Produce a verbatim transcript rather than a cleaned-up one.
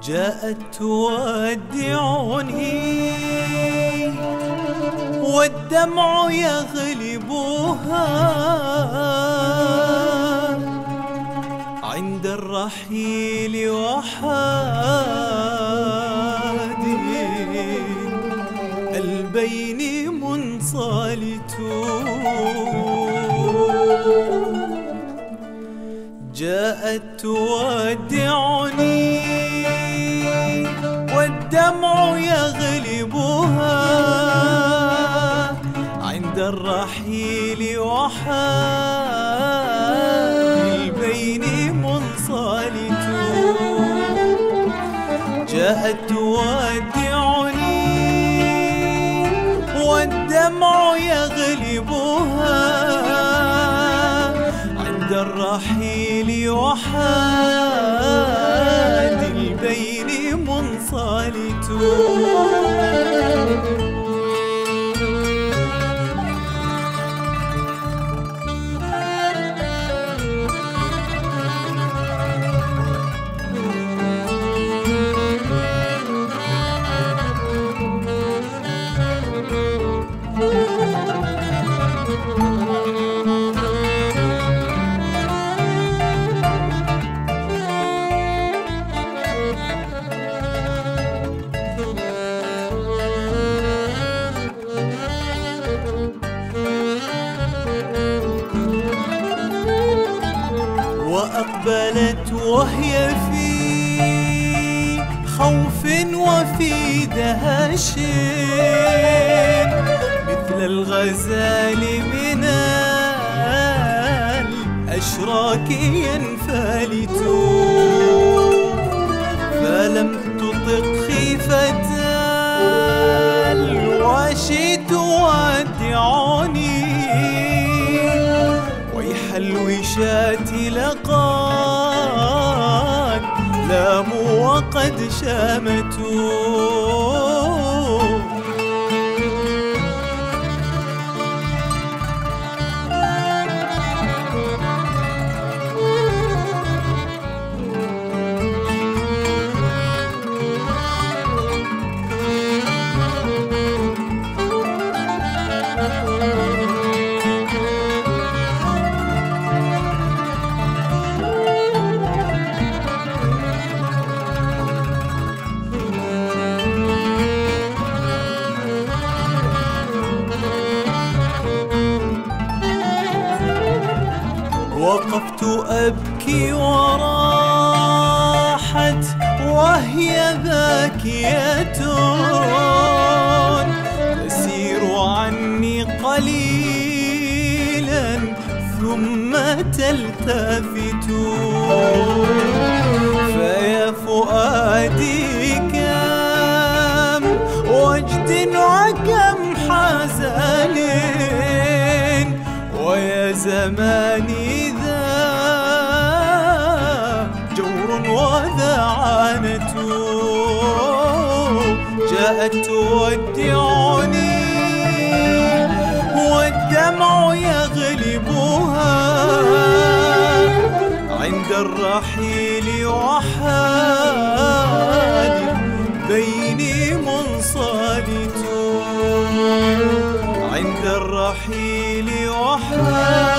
جاءت تودعني والدمع يغلبها عند الرحيل وحادي البين منصلت. جاءت تودعني والدمع يغلبها عند الرحيل وحادي البين منصلت. جاءت تودعني والدمع يغلبها عند الرحيل وحادي البين منصلت. وأقبلت وهي في خوف وفي دهش مثل الغزال من الأشراك ينفلت. فلم تطق خيفة الواشي تودعني ويح الوشاة لقد لاموا وقد شامتوا. وقفت أبكي وراحت وهي باكية تسير عني قليلا ثم تلتفت. فيا فؤادي كم وجد وكم حزن ويا زماني جور وذا عانة. جاءت تودعني والدمع يغلبها عند الرحيل وحادي بيني منصلت. عند الرحيل وحادي